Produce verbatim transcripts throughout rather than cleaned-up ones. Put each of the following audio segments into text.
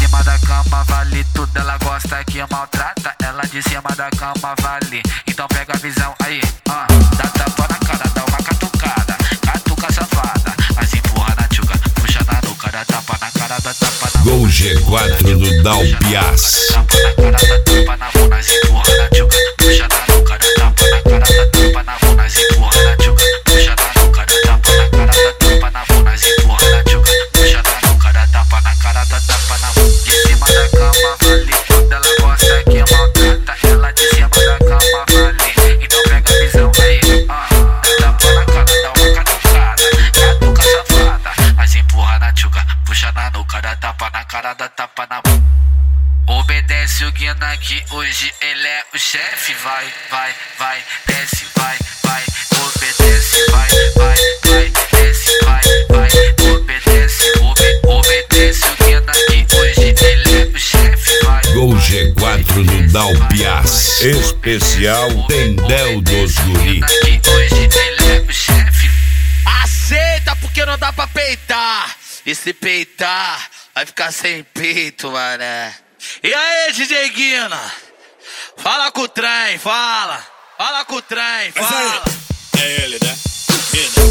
cima da cama vale tudo, ela gosta que maltrata. Ela de cima da cama vale, então pega a visão aí, ah. Dá tapa na cara, dá uma catucada, catuca safada, mas empurra na tchuca, puxa na nuca, dá tapa na cara, dá tapa na Gol G quatro do Dalpias. Tapa na cara, dá tapa na bunda, mas empurra na tchuca, puxa na nuca, dá tapa na cara, dá tapa na bunda, mas empurra na tchuca, puxa na nuca, dá tapa na cara, dá tapa na bunda, mas empurra na tchuca, puxa na nuca, dá tapa na cara, dá tapa na bunda. De cima da cama vale tudo, ela gosta que maltrata. Ela de cima da cama vale, então pega a visão aí, ah. Dá tapa na cara, dá uma catucada, catuca safada, mas empurra na tchuca, puxa na nuca, dá tapa na cara, dá tapa na bunda. Obedece o Guina que hoje ele é o chefe. Vai, vai, vai, desce, vai, vai. Obedece, vai, vai, vai, desce, vai, vai. Obedece, obe, obedece o Guina que hoje ele é o chefe. Vai. Gol G quatro do Dalpias. Especial Tendel dos Guri. Que hoje ele é o chefe. Aceita porque não dá pra peitar. E se peitar, vai ficar sem peito, mané. E aí, D J Guina? Fala com o trem, fala. Fala com o trem, fala. É ele, né? Guina.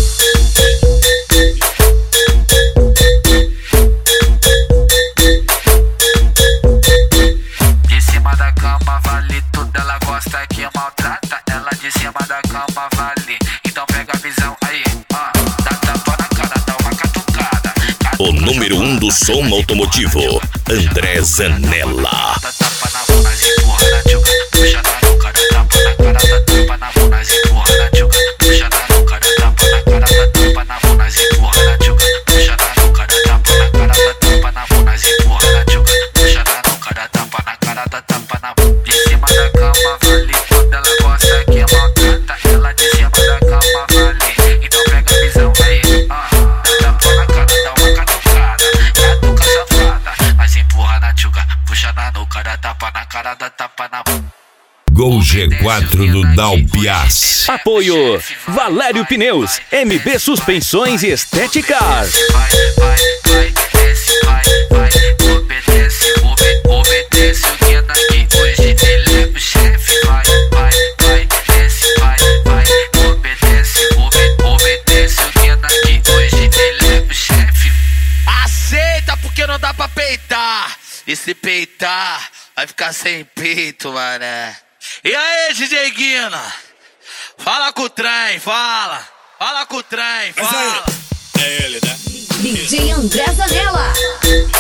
De cima da cama vale tudo, ela gosta que maltrata. Ela de cima da cama vale, então pega a visão aí, ah. Dá tapa na cara, dá uma catucada. O número um do som automotivo, André Zanella. Dá tapa na bunda, mas empurra na tchuca, puxa na nuca, dá tapa na cara, dá tapa na bunda, mas empurra na tchuca, puxa na nuca, dá tapa na cara, dá tapa na bunda, mas empurra na tchuca, puxa na nuca, dá tapa na cara, dá tapa na bunda, mas empurra na tchuca, puxa na nuca, dá tapa na cara, dá tapa na bunda. De cima da cama vale tudo, ela gosta que maltrata. Ela de cima da cama vale, então pega a visão aí, ah. Dá tapa na cara, dá uma catucada, catuca safada, mas empurra na tchuca, puxa na nuca, dá tapa na cara, dá tapa na bunda. Gol G quatro do Dalpias. Apoio Valério Pneus, M B Suspensões e Estética. Vai, vai, vai, desce, vai, vai, obedece, obe, obedece o Guina que hoje ele é o chefe. Vai, vai, vai, desce, vai, vai, obedece, obe, obedece o Guina que hoje ele é o chefe. Aceita porque não dá pra peitar. E se peitar, vai ficar sem peito, mané. E aí, D J Guina? Fala com o trem, fala. Fala com o trem, fala. É ele, né? D J André Zanella.